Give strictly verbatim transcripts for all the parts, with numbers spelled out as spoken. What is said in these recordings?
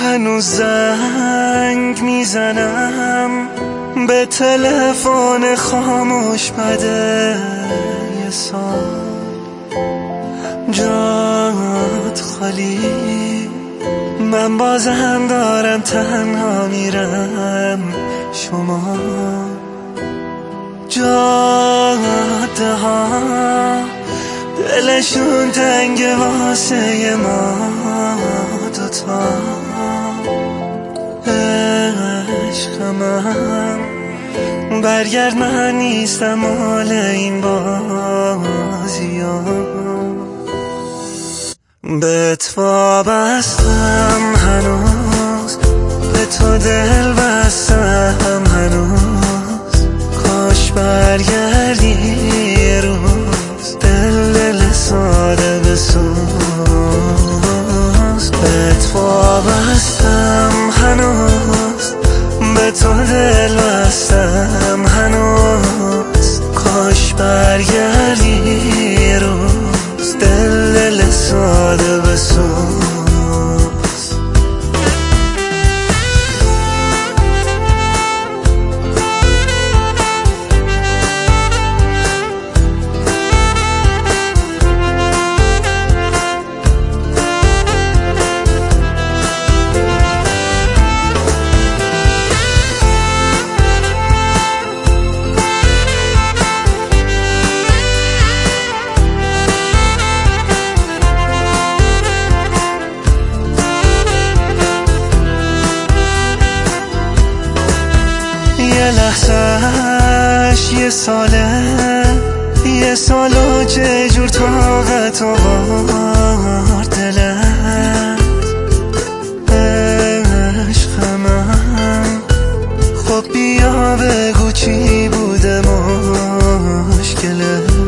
هنوز زنگ میزنم به تلفن خاموش بده یه سال جات خالی، من بازم دارم تنها میرم. شما جاده ها دلشون تنگه واسه ما دوتا. عشق من برگرد، من نیستم مال این بازی ها. بهت وابستم هنوز، به تو دل بستم هنوز. کاش برگردی یه روز، دل دل ساده بسوز. بهت وابستم هنوز، به تو دل بستم هنوز. کاش برگردی یه روز، دل دل ساده بسوز. یه لحظهش یه ساله، یه سال و چه جور طاقت آورد دلت. عشق من خب بیا بگو چی بوده مشکلت،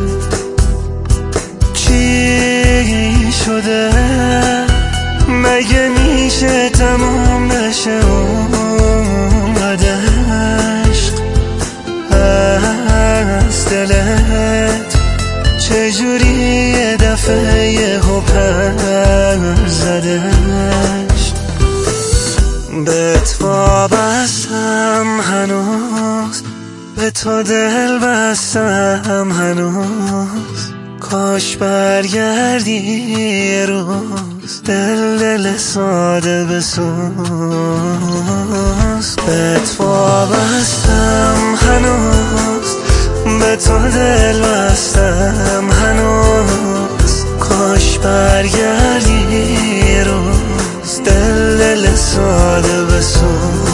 چی شده؟ مگه میشه تمام بشه اومده از دلت؟ چجوری یه دفعه یهو پر زدش؟ بهت وابستم هنوز، به تو دل بستم هنوز. کاش برگردی یه روز، دل دل ساده بسوز. بهت وابستم هنوز، به تو دل بستم هنوز. کاش برگردی یه روز، دل دل ساده بسوز.